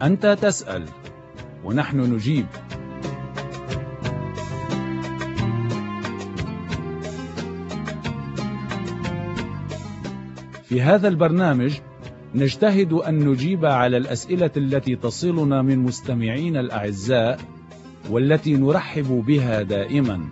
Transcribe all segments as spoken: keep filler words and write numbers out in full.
أنت تسأل ونحن نجيب. في هذا البرنامج نجتهد أن نجيب على الأسئلة التي تصلنا من مستمعين الأعزاء والتي نرحب بها دائما.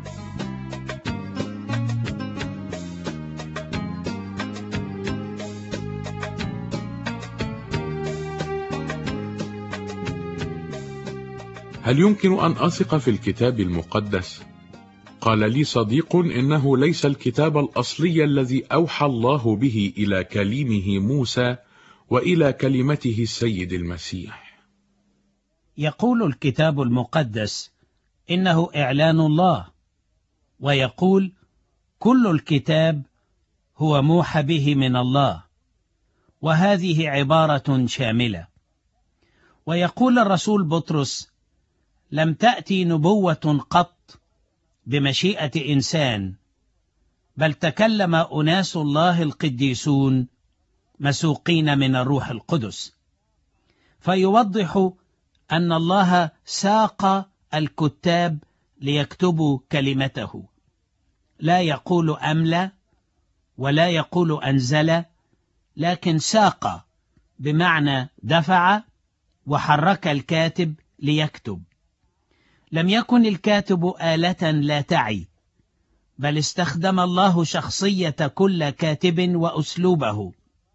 هل يمكن أن أثق في الكتاب المقدس؟ قال لي صديق إنه ليس الكتاب الأصلي الذي أوحى الله به إلى كليمه موسى وإلى كلمته السيد المسيح. يقول الكتاب المقدس إنه إعلان الله، ويقول كل الكتاب هو موحى به من الله، وهذه عبارة شاملة. ويقول الرسول بطرس لم تأتي نبوة قط بمشيئة إنسان، بل تكلم أناس الله القديسون مسوقين من الروح القدس. فيوضح أن الله ساق الكتاب ليكتبوا كلمته، لا يقول أملى ولا يقول أنزل، لكن ساق بمعنى دفع وحرك الكاتب ليكتب. لم يكن الكاتب آلة لا تعي، بل استخدم الله شخصية كل كاتب وأسلوبه.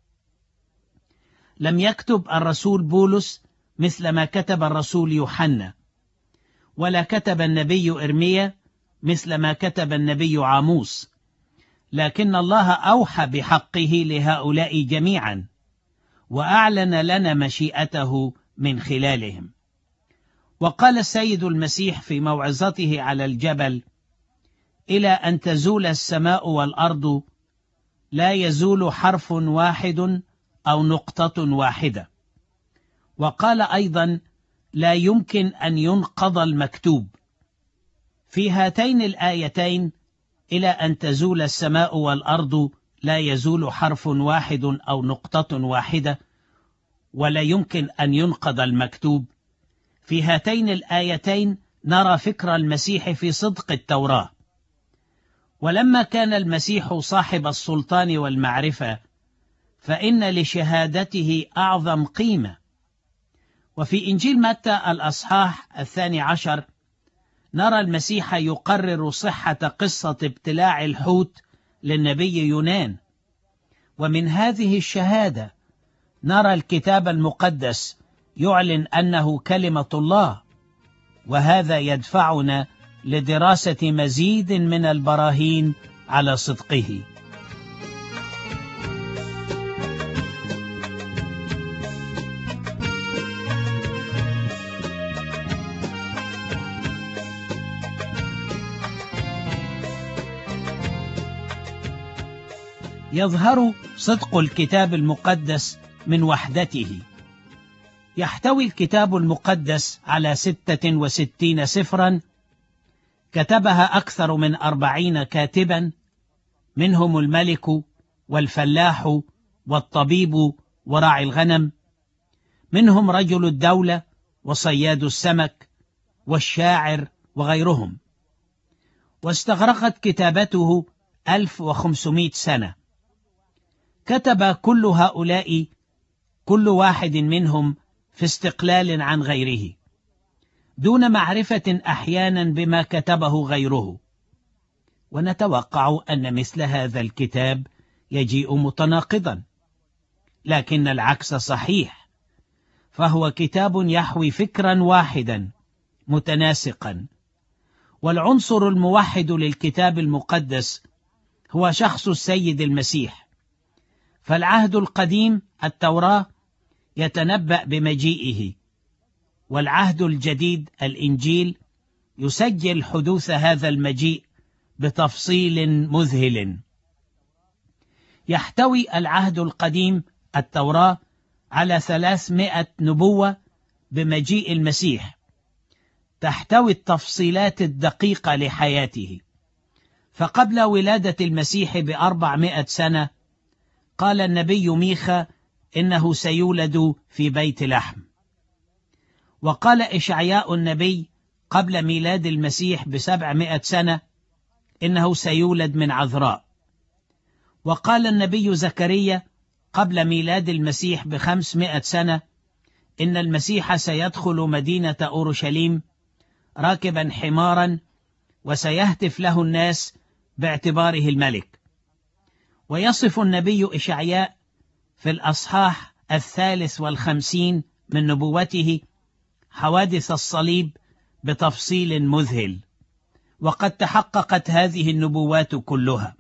لم يكتب الرسول بولس مثل ما كتب الرسول يوحنا، ولا كتب النبي إرميا مثل ما كتب النبي عاموس، لكن الله أوحى بحقه لهؤلاء جميعا، وأعلن لنا مشيئته من خلالهم. وقال السيد المسيح في موعظته على الجبل: إلى أن تزول السماء والأرض لا يزول حرف واحد أو نقطة واحدة. وقال أيضا: لا يمكن أن ينقض المكتوب. في هاتين الآيتين إلى أن تزول السماء والأرض لا يزول حرف واحد أو نقطة واحدة، ولا يمكن أن ينقض المكتوب، في هاتين الآيتين نرى فكر المسيح في صدق التوراة. ولما كان المسيح صاحب السلطان والمعرفة، فإن لشهادته أعظم قيمة. وفي إنجيل متى الأصحاح الثاني عشر نرى المسيح يقرر صحة قصة ابتلاع الحوت للنبي يونان، ومن هذه الشهادة نرى الكتاب المقدس يعلن أنه كلمة الله، وهذا يدفعنا لدراسة مزيد من البراهين على صدقه. يظهر صدق الكتاب المقدس من وحدته. يحتوي الكتاب المقدس على ستة وستين سفرا كتبها أكثر من أربعين كاتبا، منهم الملك والفلاح والطبيب وراعي الغنم، منهم رجل الدولة وصياد السمك والشاعر وغيرهم. واستغرقت كتابته ألف وخمسمائة سنة. كتب كل هؤلاء كل واحد منهم في استقلال عن غيره، دون معرفة أحيانا بما كتبه غيره. ونتوقع أن مثل هذا الكتاب يجيء متناقضا، لكن العكس صحيح، فهو كتاب يحوي فكرا واحدا متناسقا. والعنصر الموحد للكتاب المقدس هو شخص السيد المسيح. فالعهد القديم التوراة يتنبأ بمجيئه، والعهد الجديد الإنجيل يسجل حدوث هذا المجيء بتفصيل مذهل. يحتوي العهد القديم التوراة على ثلاثمائة نبوة بمجيء المسيح، تحتوي التفصيلات الدقيقة لحياته. فقبل ولادة المسيح بأربعمائة سنة قال النبي ميخا إنه سيولد في بيت لحم. وقال إشعياء النبي قبل ميلاد المسيح بسبعمائة سنة إنه سيولد من عذراء. وقال النبي زكريا قبل ميلاد المسيح بخمسمائة سنة إن المسيح سيدخل مدينة أورشليم راكبا حمارا وسيهتف له الناس باعتباره الملك. ويصف النبي إشعياء في الأصحاح الثالث والخمسين من نبوته حوادث الصليب بتفصيل مذهل، وقد تحققت هذه النبوات كلها.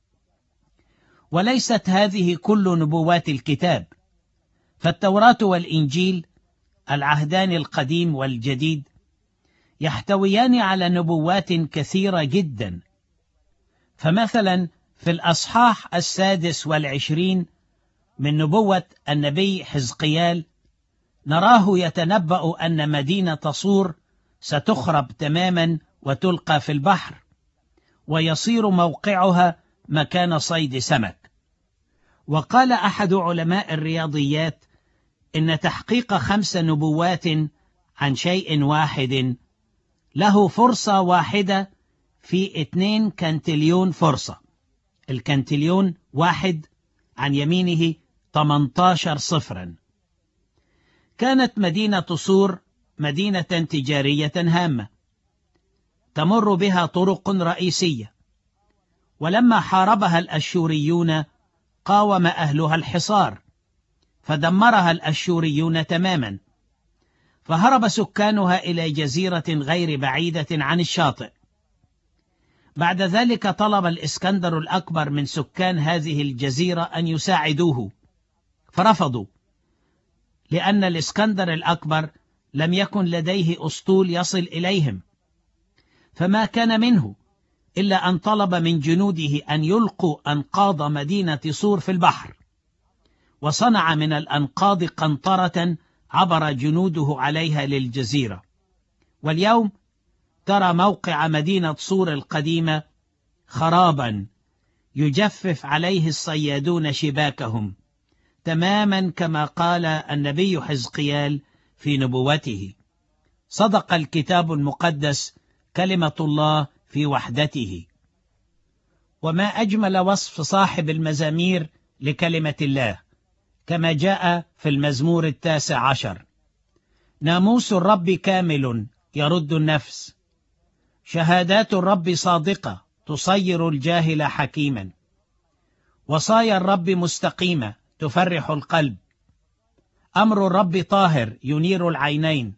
وليست هذه كل نبوات الكتاب، فالتوراة والإنجيل العهدان القديم والجديد يحتويان على نبوات كثيرة جدا. فمثلا في الأصحاح السادس والعشرين من نبوة النبي حزقيال نراه يتنبأ أن مدينة صور ستخرب تماما وتلقى في البحر، ويصير موقعها مكان صيد سمك. وقال أحد علماء الرياضيات إن تحقيق خمس نبوات عن شيء واحد له فرصة واحدة في اثنين كنتليون فرصة. الكنتليون واحد عن يمينه ثمانية عشر صفرا. كانت مدينة صور مدينة تجارية هامة تمر بها طرق رئيسية، ولما حاربها الأشوريون قاوم أهلها الحصار فدمرها الأشوريون تماما، فهرب سكانها إلى جزيرة غير بعيدة عن الشاطئ. بعد ذلك طلب الإسكندر الأكبر من سكان هذه الجزيرة أن يساعدوه، فرفضوا، لأن الإسكندر الأكبر لم يكن لديه أسطول يصل إليهم، فما كان منه إلا أن طلب من جنوده أن يلقوا أنقاض مدينة صور في البحر، وصنع من الأنقاض قنطرة عبر جنوده عليها للجزيرة. واليوم ترى موقع مدينة صور القديمة خرابا يجفف عليه الصيادون شباكهم، تماما كما قال النبي حزقيال في نبوته. صدق الكتاب المقدس كلمة الله في وحدته. وما أجمل وصف صاحب المزامير لكلمة الله كما جاء في المزمور التاسع عشر: ناموس الرب كامل يرد النفس، شهادات الرب صادقة تصير الجاهل حكيما، وصايا الرب مستقيمة تفرح القلب، أمر الرب طاهر ينير العينين،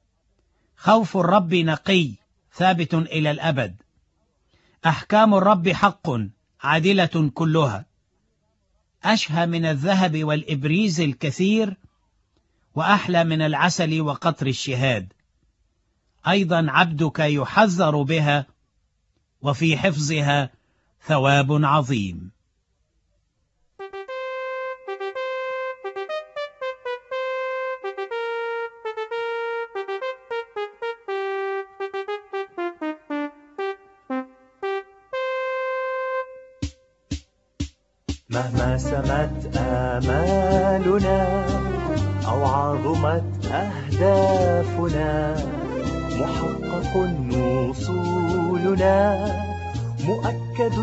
خوف الرب نقي ثابت إلى الأبد، أحكام الرب حق عادلة كلها، أشهى من الذهب والإبريز الكثير، وأحلى من العسل وقطر الشهاد. أيضا عبدك يحذر بها، وفي حفظها ثواب عظيم. مهما سمت آمالنا أو عظمت أهدافنا، محقق وصولنا، مؤكد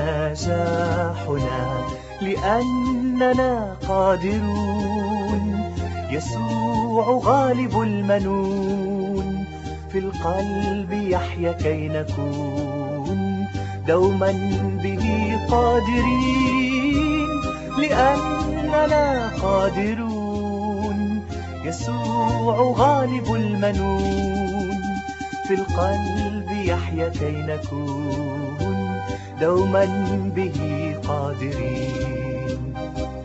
نجاحنا، لأننا قادرون. يسوع غالب المنون، في القلب يحيا كي نكون دوما به قادرين، لأننا قادرون. يسوع غالب المنون، في القلب يحيا كي نكون دوما به قادرين.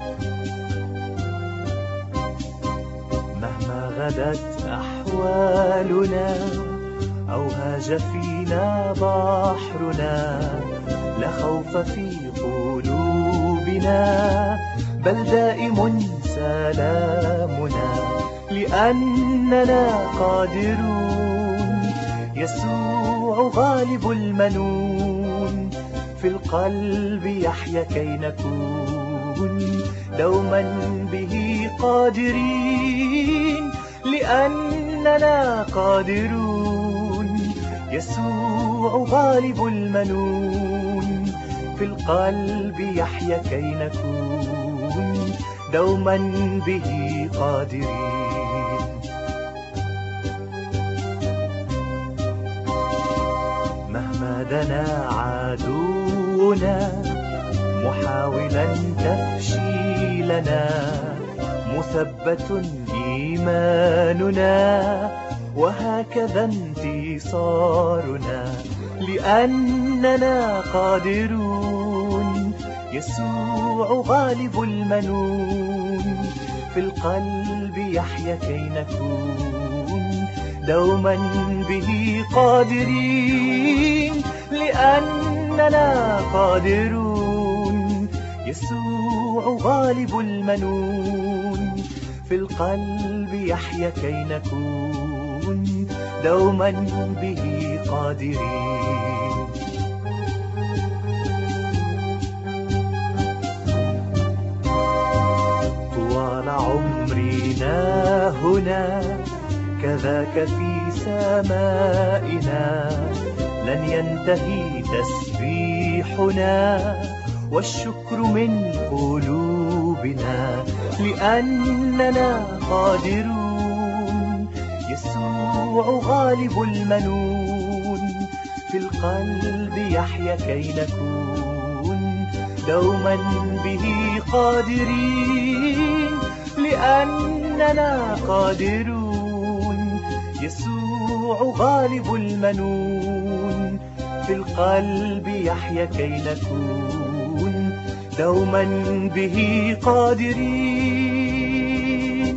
مهما غدت أحوالنا أو هاج فينا بحرنا، لا خوف في قلوبنا، بل دائم سلامنا، لأننا قادرون. يسوع غالب المنون، في القلب يحيا كي نكون دوما به قادرين، لأننا قادرون. يسوع غالب المنون، في القلب يحيا كي نكون دوما به قادرين. مهما دنا عدونا محاولا تفشيلنا، مثبت إيماننا وهكذا انتصارنا، لأننا قادرون. يسوع غالب المنون، في القلب يحيا كي نكون دوما به قادرين، لأننا قادرون. يسوع غالب المنون، في القلب يحيا كي نكون دوما به قادرين. طوال عمرنا هنا كذاك في سمائنا، لن ينتهي تسبيحنا والشكر من قلوبنا، لأننا قادرون. يسوع غالب المنون، في القلب يحيا كي نكون دوما به قادرين، لأننا قادرون. يسوع غالب المنون، في القلب يحيا كي نكون دوما به قادرين.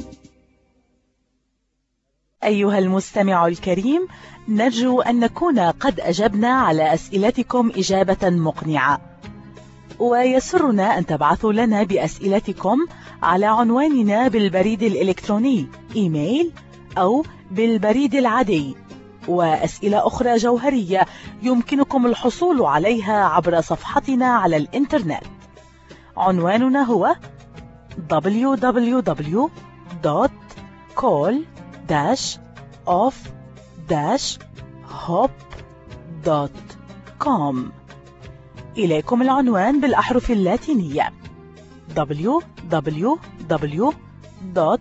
أيها المستمع الكريم، نرجو أن نكون قد أجبنا على أسئلتكم إجابة مقنعة، ويسرنا أن تبعثوا لنا بأسئلتكم على عنواننا بالبريد الإلكتروني إيميل أو بالبريد العادي. وأسئلة أخرى جوهرية يمكنكم الحصول عليها عبر صفحتنا على الإنترنت. عنواننا هو دبليو دبليو دبليو دوت كول داش اوف داش هوب دوت كوم. إليكم العنوان بالأحرف اللاتينية دبليو دبليو دبليو دوت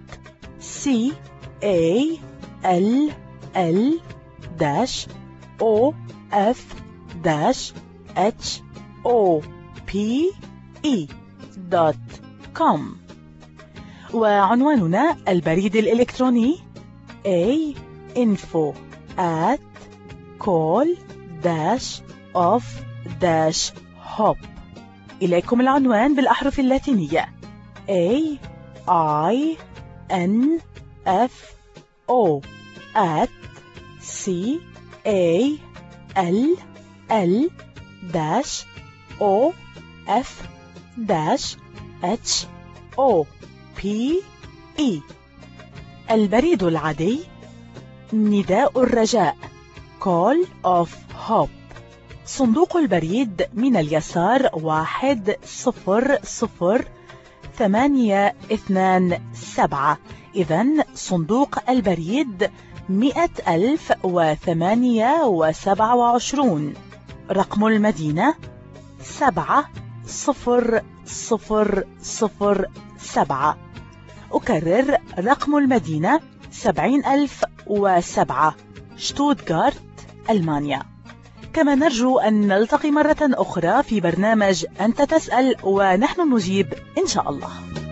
كول دوت كوم. وعنواننا البريد الإلكتروني a info at call dash of dash hop. إليكم العنوان بالأحرف اللاتينية a i n f o at c a l l dash o f dash h o p e. البريد العادي نداء الرجاء Call of Hope. صندوق البريد من اليسار واحد صفر صفر ثمانية اثنان سبعة. إذن صندوق البريد مئة ألف وثمانية وسبعة وعشرون. رقم المدينة سبعة صفر صفر صفر سبعة. أكرر رقم المدينة سبعين ألف وسبعة، شتوتغارت، ألمانيا. كما نرجو أن نلتقي مرة أخرى في برنامج أنت تسأل ونحن نجيب إن شاء الله.